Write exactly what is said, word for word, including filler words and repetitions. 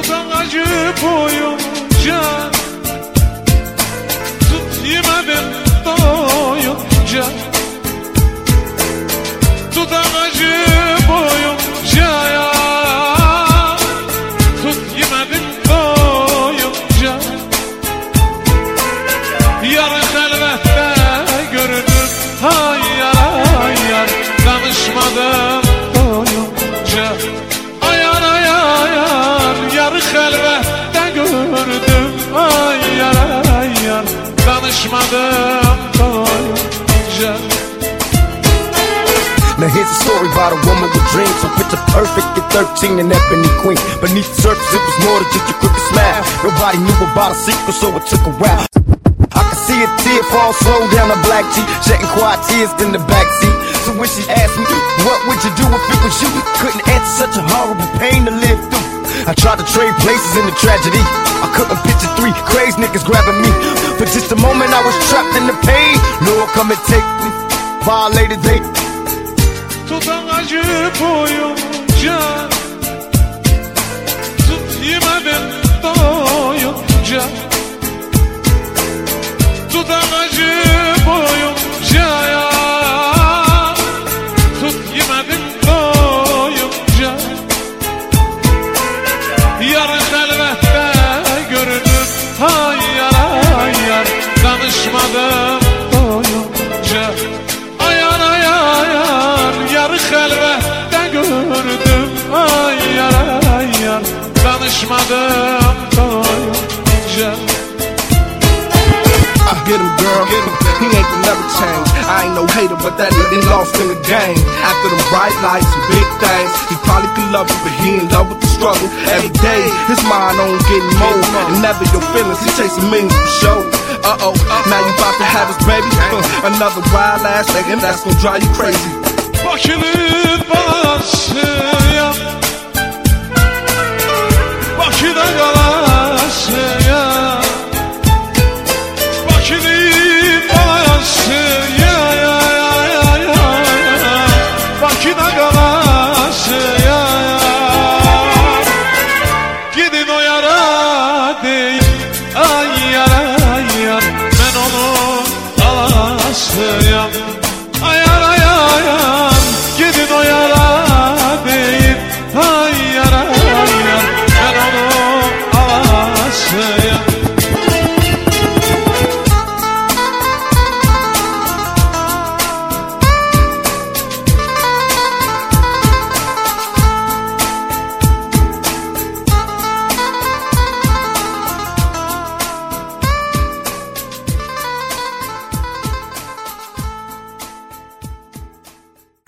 Tutan acı boyunca, tut yemedim doyunca. Tutan acı boyunca ya, tut yemedim doyunca. Yarın elbette görünür, hayır hayır, danışmadım doyunca. Ayar ayar ayar, yarın elbette gördüm, ayar ayar, danışmadım doyunca. Now here's a story about a woman with dreams. So picture perfect at thirteen, an ebony queen. Beneath the surface it was more than just a crooked smile. Nobody knew about a secret, so it took a while. I could see a tear fall slow down her black cheek, shedding quiet tears in the backseat. So when she asked me, what would you do if it was you? Couldn't answer, such a horrible pain to live through. I tried to trade places in the tragedy. I couldn't picture three crazy niggas grabbing me. For just a moment I was trapped in the pain. Lord, come and take me. Violated they. Tutan acı boyunca, tut yemedim doyunca. Tutan acı boyunca ya, tut yemedim doyunca. Yarın elbette görünür, hayır hayır, danışmadım doyunca. Ayar ayar ayar, yarın elbette gördüm, ayar ayar, danışmadım doyunca. I get him, girl, he ain't gonna never change. I ain't no hater, but that nigga lost in the game. After them bright lights and big things, he probably could love you, but he in love with the struggle. Every day, his mind on getting more, and never your feelings, he chasing millions for show. Uh-oh, now you about to have his baby, uh, another wild ass nigga, that's gonna drive you crazy. Bakı'nın balası ya, Bakı'da kalan